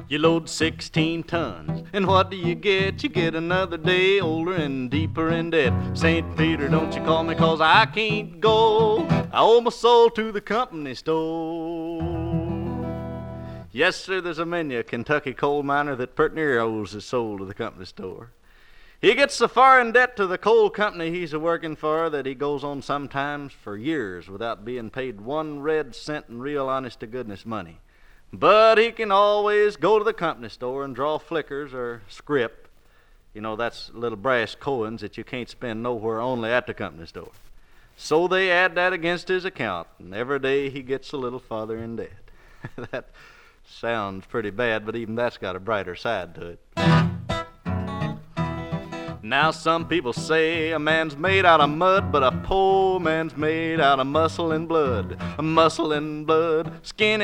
You load 16 tons, and what do you get? You get another day older and deeper in debt. St. Peter, don't you call me, 'cause I can't go. I owe my soul to the company store. Yes, sir, there's a man, a Kentucky coal miner, that pert near owes his soul to the company store. He gets so far in debt to the coal company he's a-working for that he goes on sometimes for years without being paid 1 red cent in real honest-to-goodness money. But he can always go to the company store and draw flickers or scrip. You know, that's little brass coins that you can't spend nowhere, only at the company store. So they add that against his account, and every day he gets a little farther in debt. That sounds pretty bad, but even that's got a brighter side to it. Now some people say a man's made out of mud, but a poor man's made out of muscle and blood. Muscle and blood, skin